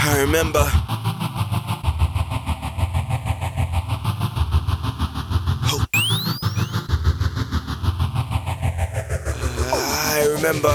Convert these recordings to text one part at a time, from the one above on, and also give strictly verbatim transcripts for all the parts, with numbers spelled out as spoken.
I remember. Oh. I remember.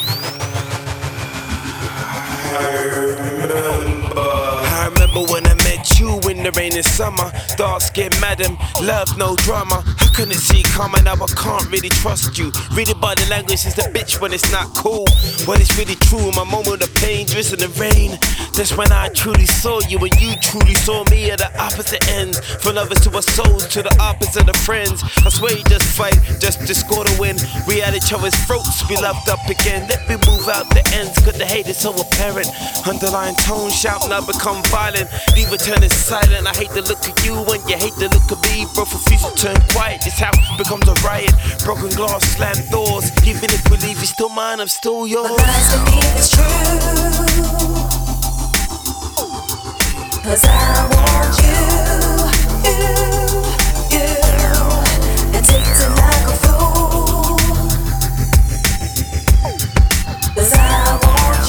I remember. I remember when I met you in the rain in summer. Dark skin madam, love no drama. I couldn't see it coming, now I can't really trust you. Read it by the language, it's the bitch when it's not cool. When it's really true, my moment of pain, drizzling the rain. That's when I truly saw you and you truly saw me at the opposite ends. From lovers to our souls, to the opposite of friends. I swear you just fight, just to score the win. We at each other's throats, we loved up again. Let me move out the ends, cause the hate is so apparent. Underlying tone, shouting, I become violent. Leave it turning silent, I hate the look of you and you hate the look of me. Both refuse to turn quiet, this house becomes a riot. Broken glass, slammed doors. Even if we leave, you're still mine, I'm still yours. But lies to me is true, cause I want you, you, you, and take it like a fool. Cause I want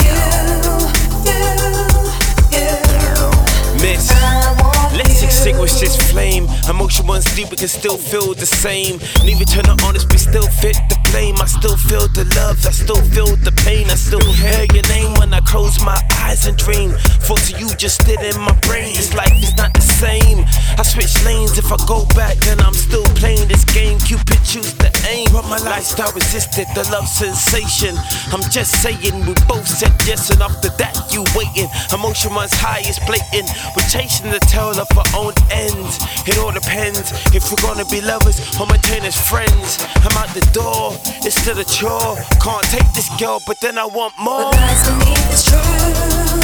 you, you, you, Miss, let's extinguish this flame. Emotion runs deep, we can still feel the same. Neither turn it honest, we still fit the blame. I still feel the love, I still feel the pain. I still hear your name when I close my eyes and dream. Thoughts of you just stood in my brain. This life is not the same. I switch lanes, if I go back then I'm still playing this game. Cupid choose the aim, but my lifestyle resisted the love sensation. I'm just saying, we both said yes, and after that you waiting. Emotion runs high, it's blatant. We're chasing the tail of our own ends. It all depends if we're gonna be lovers or maintain as friends. I'm out the door, it's still a chore. Can't take this girl, but then I want more. but lies to me is true,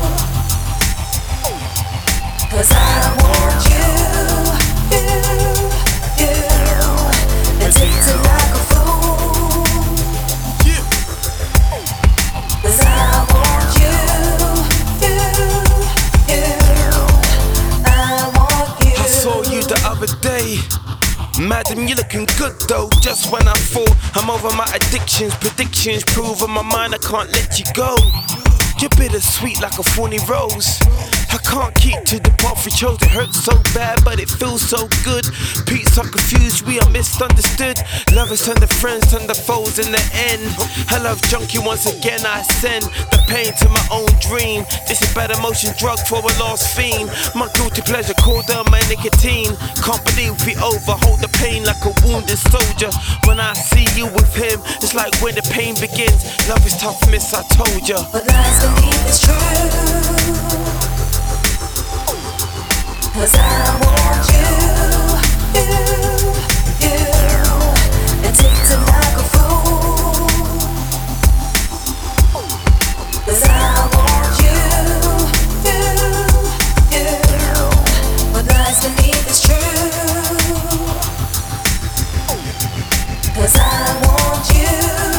cause I want you, you, you, and take it like a fool. Cause I want you, you, you, I want you. I saw you the other day. Madam, you looking good though. Just when I thought I'm over my addictions, predictions prove in my mind I can't let you go. You're bittersweet like a thorny rose. I can't keep to the path we chose. It hurts so bad, but it feels so good. Peaks are confused, we are misunderstood. Lovers turn to friends, turn to foes in the end. I love junkie once again, I send the pain to my own dream. This is bad emotion drug for a lost fiend. My guilty pleasure called down my nicotine. Can't believe we overhold the pain like a wounded soldier. When I see you with him, it's like when the pain begins. Love is tough, miss, I told ya. But lies believe it's true, cause I want you, you, you, and take it like a fool. Cause I want you, you, you, but lies believe it's true, cause I want you,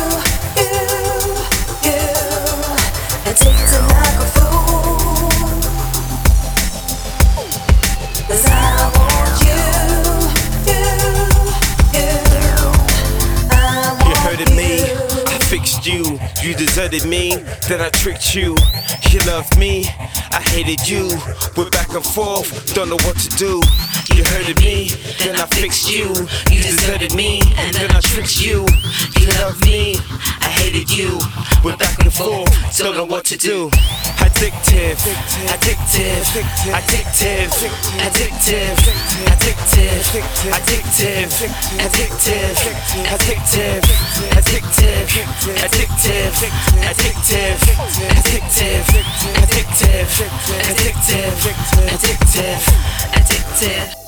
you, you, and take it like a fool. Cause I want you, you, you, I want You hurted me, I fixed you. You deserted me, then I tricked you. You loved me, I hated you. We're back and forth, don't know what to do. You hurted me, then I fixed you. You deserted me, and then I tricked you. You loved me, I hated you. We're back and forth, don't know what to do. Addictive, addictive, addictive, addictive, addictive, addictive, addictive, addictive, addictive, addictive, addictive, addictive, addictive, addictive, addictive, addictive.